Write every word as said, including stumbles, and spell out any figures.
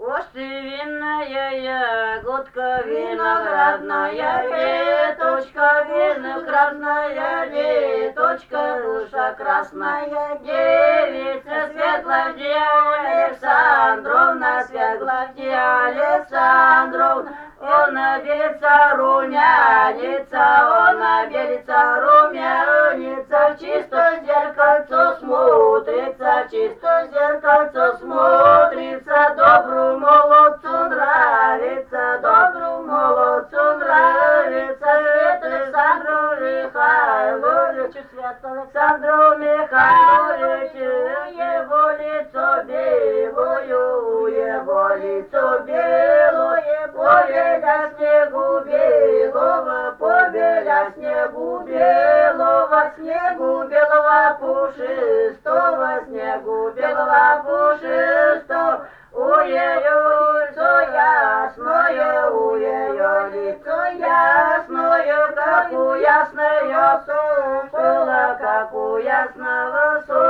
Уж ты винная ягодка, виноградная веточка, виноградная веточка, душа красная девица, Светловдия Александровна, Светловдия Александровна. Он белится румянится, он белится румянится, в чисто зеркальце смотрится, в чисто зеркальце смотрится, добру молодцу нравится, добру молодцу нравится, Свет Александру Михайловичу, Свет Александру Михайловичу, его лицо белую, его лицо белое, побеля снегу белого, побеля снегу белого, снегу белого пушистого, снегу белого пушистого. У ее лицо ясное, у ее лицо ясное, как у ясного солнца, как у ясного солнца.